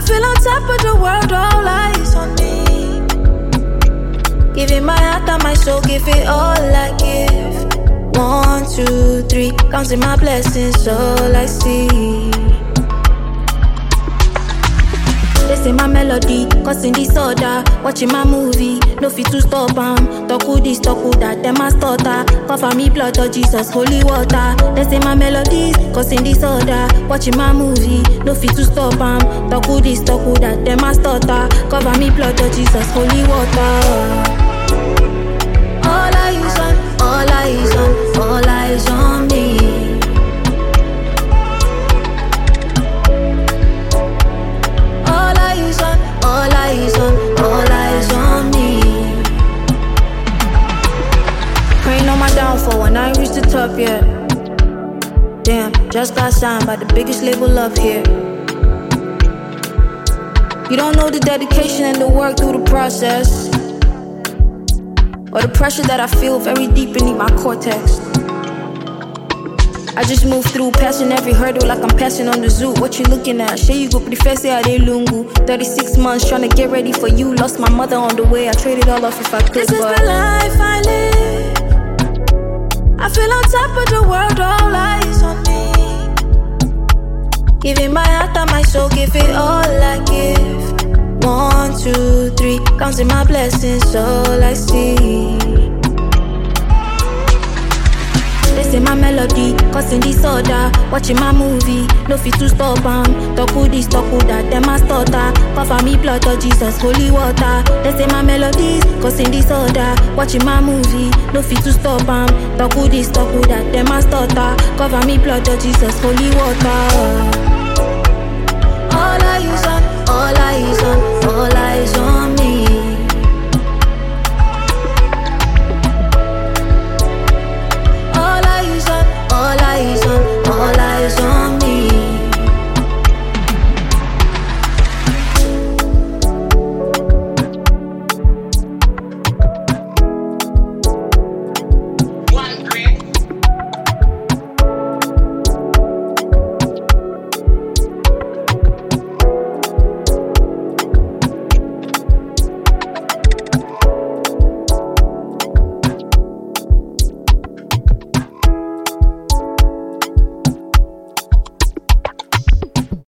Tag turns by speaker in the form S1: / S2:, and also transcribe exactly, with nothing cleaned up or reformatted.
S1: feel on top of the world, all eyes on me. Giving my heart and my soul, give it all I give. One, two, three, counting my blessings, all I see. They say my melody, causing disorder. Watching my movie, no fit to stop am. Talk who this, talk who that, them a stutter. Cover me blood of Jesus, holy water. They say my melodies, causing disorder. Watching my movie, no fit to stop am. Talk who this, talk who that, them a stutter. Cover me blood of Jesus, holy water. All eyes on, all eyes on, all eyes on me. All eyes on, all eyes on, all eyes on me. Praying on my downfall when I ain't reached the top yet. Damn, just got signed by the biggest label up here. You don't know the dedication and the work through the process, or the pressure that I feel very deep beneath my cortex. I just move through, passing every hurdle like I'm passing on the zoo. What you looking at? Shey you go pretty fast, yeah, they lungu. thirty-six months trying to get ready for you. Lost my mother on the way, I traded all off if I could. This is the life I live. I feel on top of the world, all eyes on me. Giving my heart and my soul, give it all I give. One, two, three, counting my blessings, all I see. They say my melody, causing disorder. Watching my movie, no fit to stop am. Talk who this, talk who that, them a stutter. Cover me blood of Jesus, holy water. They say my melodies, causing disorder. Watching my movie, no fit to stop am. Talk who this, talk who that, them a stutter. Cover me blood of Jesus, holy water. All eyes on, all eyes on, all eyes on me.